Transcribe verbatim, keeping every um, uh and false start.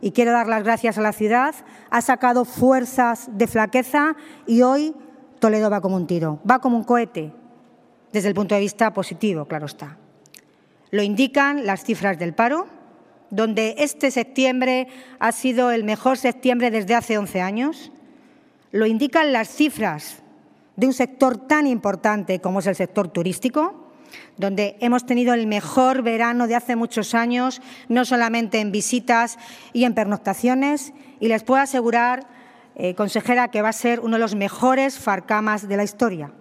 Y quiero dar las gracias a la ciudad, ha sacado fuerzas de flaqueza y hoy Toledo va como un tiro, va como un cohete, desde el punto de vista positivo, claro está. Lo indican las cifras del paro, donde este septiembre ha sido el mejor septiembre desde hace once años. Lo indican las cifras de un sector tan importante como es el sector turístico, donde hemos tenido el mejor verano de hace muchos años, no solamente en visitas y en pernoctaciones, y les puedo asegurar, eh, consejera, que va a ser uno de los mejores Farcamas de la historia.